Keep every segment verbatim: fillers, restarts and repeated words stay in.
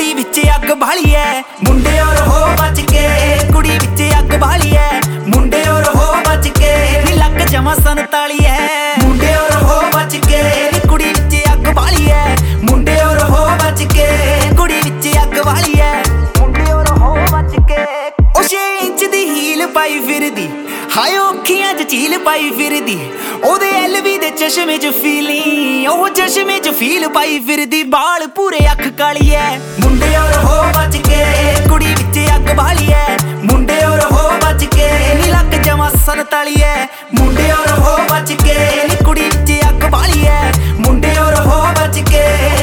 कुड़ी विच अग बाली है मुंडे और हो बच के, कुड़ी विच अग बाली है मुंडे और हो बच के, नी लक जमा संताली है मुंडे और हो बच के, नी कुड़ी विच अग बाली है मुंडे और हो बच के, कुड़ी विच अग बाली है मुंडे और हो बच के। ओ छे इंच दी हील पाई फिरदी हाय अखियां च झील पाई फिरदी, ओदे एलवी दे चश्मे च फीलिंग ओ चश्मे च फील पाई फिरदी, बाल पूरे अख काली है मुंडे और हो बच के, कुड़ी विच अग बाली है मुंडे और हो बच के, नी लक जमा संताली है मुंडे और हो बच के, नी कुड़ी विच अग बाली है मुंडे और हो बच के।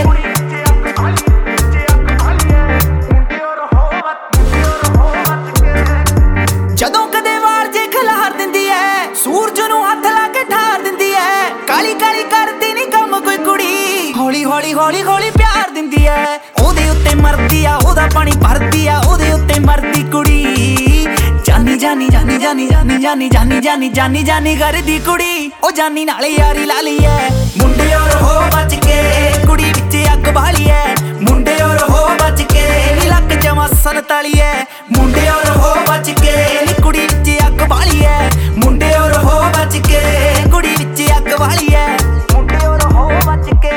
जदों कदे वार जे खिलार दिंदी है सूरज नूं हथ ला के ठार दिंदी है, काली काली करदी नी कम कोई कुड़ी, हौली हौली हौली हौली प्यार दिंदी है, ओदे उत्ते मरदी आ ओदा पानी भरदी आ, ओदे उत्ते मरदी कुड़ी जानी जानी जानी जानी जानी जानी जानी जानी जानी जानी करदी कुड़ी, ओ जानी नाल यारी ला ली है मुंडे और हो बच के, कुड़ी विच अग बाली है मुंडे और हो बच के, नी लक जमा संताली है मुंडे और हो बच के, नी कुड़ी विच अग बाली है मुंडे और हो बच के, कुड़ी विच अग बाली है मुंडे और हो बच के।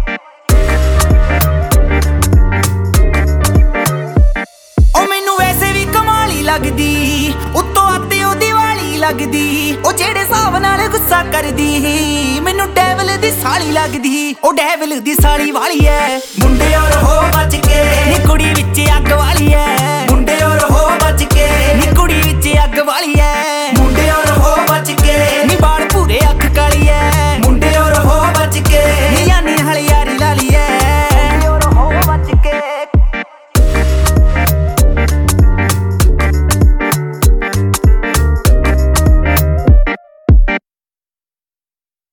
ओ मैनू वैसे भी कमाली लगदी उत्तों आते ओ दिवाली लगदी, ओ जेड़े हिसाब नाल गुस्सा करदी मैनू डेविल दी साली लगदी, ओ डेविल दी साली वाली है मुंडे और हो बच के, नी कुड़ी विच अग वाली है मुंडे और हो बच के, नी कुड़ी विच अग वाली है